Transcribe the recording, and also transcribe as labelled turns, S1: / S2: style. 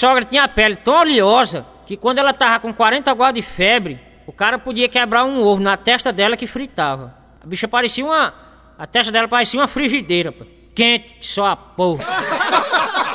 S1: sogra tinha a pele tão oleosa que quando ela tava com 40 graus de febre, o cara podia quebrar um ovo na testa dela que fritava. A bicha parecia a testa dela parecia uma frigideira, pô. Quente, que só a porra.